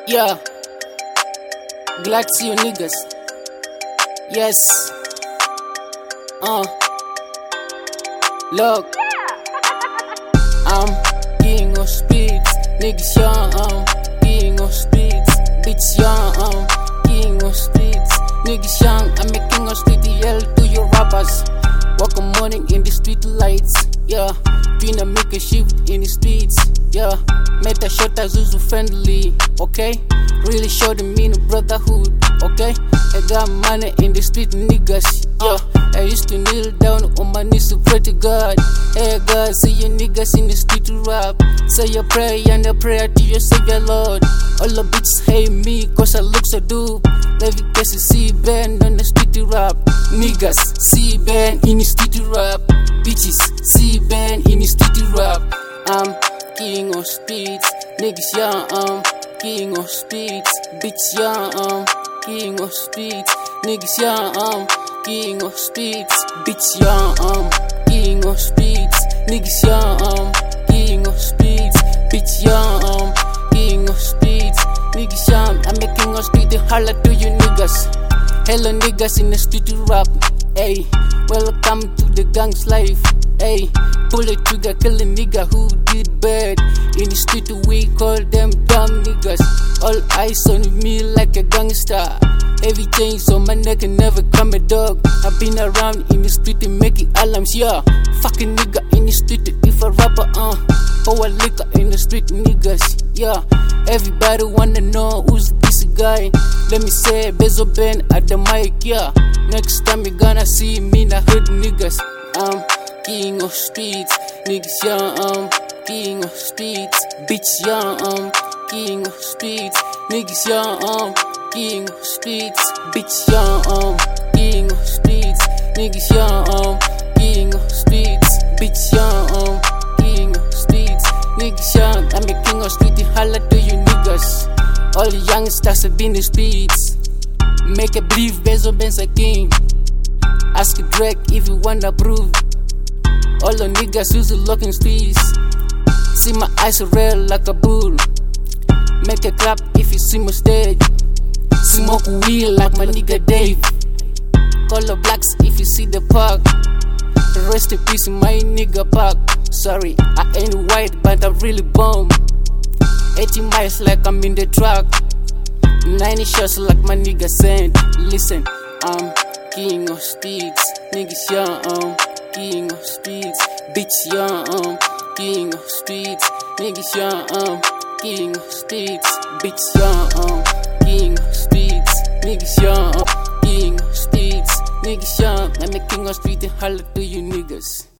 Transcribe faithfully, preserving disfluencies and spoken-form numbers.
Yeah, glad to see you niggas. Yes. Uh. Look. I'm king of speeds. Niggas young, um, king of speeds. Bitch young, um, king of speeds. Niggas young, I'm a king of street. Yell to your rappers. Walk a morning in the street lights. Yeah, tryna make a shift in the streets. Yeah, met a shot as Zuzu friendly. Okay, really show the mean brotherhood. Okay, I got money in the street, niggas. Yeah, I used to kneel down on my knees to pray to God. Hey God, see you niggas in the street to rap. Say your prayer and a prayer to your Savior Lord. All the bitches hate me cause I look so dope. Every case you see band on the street to rap. Niggas, see band in the street to rap. Bitches, see band in the street to rap. I'm king of streets. Niggas young, um, king of streets. Bitch young, um, king of streets. Niggas young, um, king of streets. Bitch young, um, king of streets. Niggas young, um, king of streets. Bitch young, um, king of streets. Niggas young, I'm a king of streets. Holla to you niggas. Hello niggas in the street to rap. Hey, welcome to the gang's life. Hey, pull the trigger, kill a nigga who did bad. In the street we call them dumb niggas. All eyes on me like a gangster. Every chains on my neck and never come a dog. I've been around in the street and making alarms, yeah. Fucking nigga in the street if a rapper, uh. Pour a liquor in the street niggas, yeah. Everybody wanna know who's this guy. Let me say Bezo Ben at the mic, yeah. Next time you gonna see me in the hood niggas. I'm king of streets, niggas young, um, king of streets. Bitch young, um, king of streets. Niggas young, um, king of streets. Bitch young, um, king of streets. Niggas young, um, king of streets. Bitch young, um, king of streets. Niggas young, I'm a king of streets. Holla to you niggas. All the youngsters have been in the streets. Make a believe Bezo Ben's a king. Ask Drake if you wanna prove. All the niggas use the looking streets. See my eyes red like a bull. Make a clap if you see my stage. Smoke weed like my nigga Dave. Call the blacks if you see the park. Rest in peace my nigga Park. Sorry, I ain't white but I'm really bomb. eighty miles like I'm in the truck. ninety shots like my nigga said. Listen, I'm king of streets. Niggas young, um, king of streets. Bitch young, um, king of streets. Niggas young, um, king of streets. Bitch young, um, king of streets. Niggas young, um, king of streets. Niggas young, I'm a king of streets and holla to you niggas.